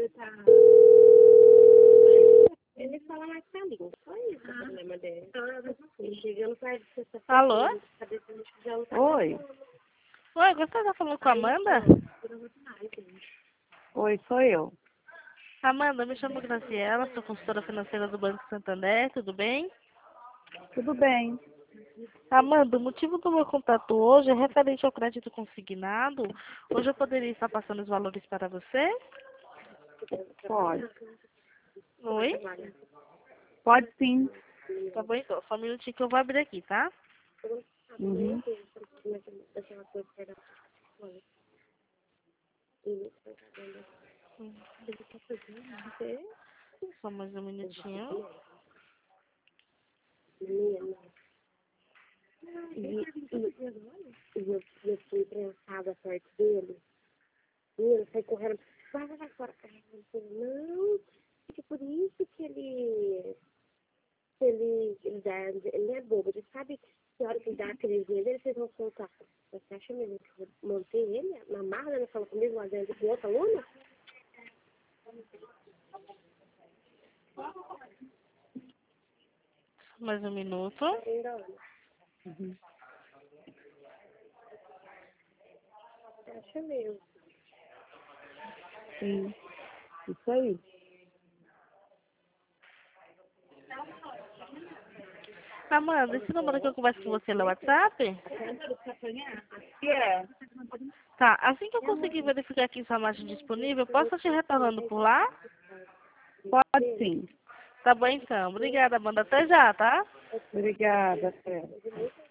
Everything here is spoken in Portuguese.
Ele fala mais pra mim, só isso o problema dele. Ele chegando pra Alô? Oi. Oi, você tá falando com a Amanda? Oi, sou eu. Amanda, me chamo Graciela, sou consultora financeira do Banco Santander, tudo bem? Tudo bem? Amanda, o motivo do meu contato hoje é referente ao crédito consignado. Hoje eu poderia estar passando os valores para você? Pode. Oi? Pode sim. Tá bom então, só um minutinho que eu vou abrir aqui, tá? Uhum. Só mais um minutinho. E eu fui prensada perto dele. E ele sai correndo. Vai fora. Aí eu falei, não, é por isso que ele é bobo. Ele sabe que a hora que ele dá a crisinha dele, vocês vão soltar. Você acha mesmo que eu vou manter ele na marra, né? Falou comigo lá dentro com outro aluno? Mais um minuto. Ainda olha. Uhum. Você acha mesmo? Sim. Isso aí. Amanda, esse número que eu converso com você é no WhatsApp? É. Tá, assim que eu conseguir verificar aqui sua margem disponível, posso te retornando por lá? Pode sim. Tá bom então. Obrigada, Amanda. Até já, tá? Obrigada, Fé.